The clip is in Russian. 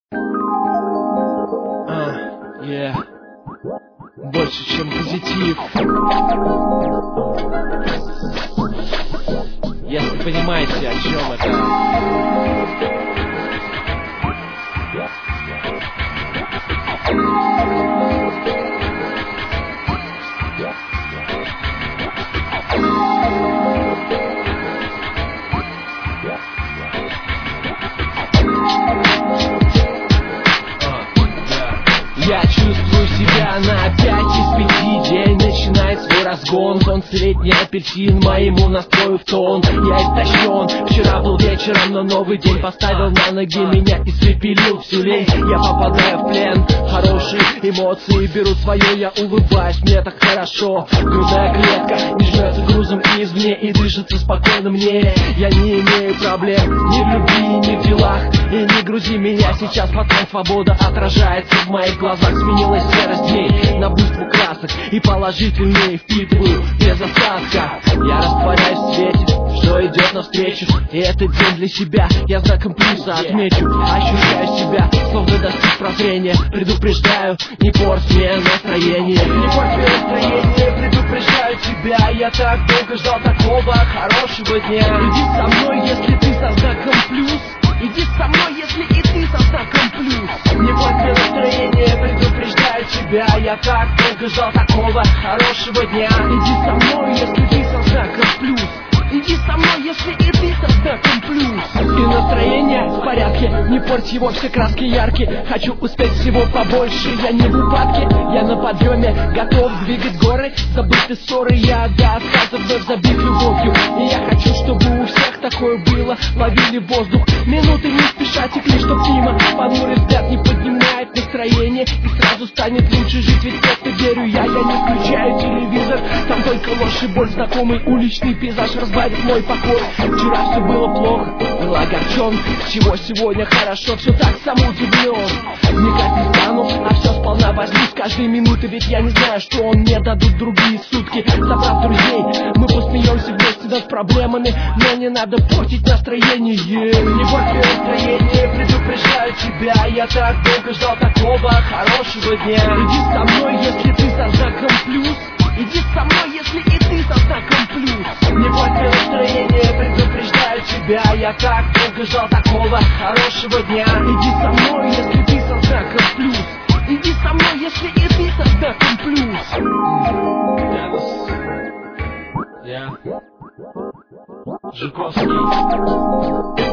Больше, чем позитив. Если понимаете, о чем это. Я чувствую себя на 5 из 5. День начинает свой разгон. Солнцелетний апельсин моему настрою в тон. Я истощен, вчера был вечером, но новый день поставил на ноги меня, испепелил всю лень. Я попадаю в плен, хорошие эмоции берут свое. Я улыбаюсь, мне так хорошо. Грудная клетка не жмется грузом извне и дышится спокойно мне. Я не имею проблем ни в любви, ни в делах. И не грузи меня сейчас, пацан, свобода отражается в моих глазах. Сменилась серость дней на буйство красок, и положительные впитываю без остатка. Я растворяюсь в свете, что идет навстречу, и этот день для себя я знаком плюса отмечу. Ощущаю себя, словно достиг прозрения. Предупреждаю, не порть мне настроение. Не порть мне настроение, предупреждаю тебя. Я так долго ждал такого хорошего дня. Иди со мной, если ты со знаком плюс. Иди со мной, если и ты со знаком плюс. Не порть мне настроение, предупреждаю тебя. Я так долго ждал такого хорошего дня. Иди со мной, если ты со знаком плюс. Иди со мной, если и ты со знаком плюс. И настроение в порядке, не порть его, все краски яркие. Хочу успеть всего побольше, я не в упадке. Я на подъеме, готов двигать горы. Забыты ссоры, я до отказа вновь забит любовью. И я хочу, чтобы у всех такое было. Ловили воздух, минуты не спеша текли, чтоб мимо. Понурый взгляд не поднимает настроение, и сразу станет лучше жить, ведь просто верю я не включаю телевизор. Там только ложь и боль, знакомый уличный пейзаж разбавит мой покой. Вчера все было плохо, был огорчен. Чего сегодня хорошо, все так сам удивлен. Никак не стану, а все сполна возьму с каждой минуты. Ведь я не знаю, что он мне дадут другие сутки. Собрав друзей, мы посмеемся вместе над проблемами. Но не надо портить настроение. Не порть мне настроение, предупреждаю тебя. Я так долго ждал такого хорошего дня. Иди со мной, если ты со знаком плюс. Иди со мной, если и ты со знаком плюс. Не порть мне настроение, предупреждаю тебя. Я так долго ждал такого хорошего дня. Иди со мной, если ты со знаком плюс. Иди со мной, если и ты со знаком плюс. Я Жуковский.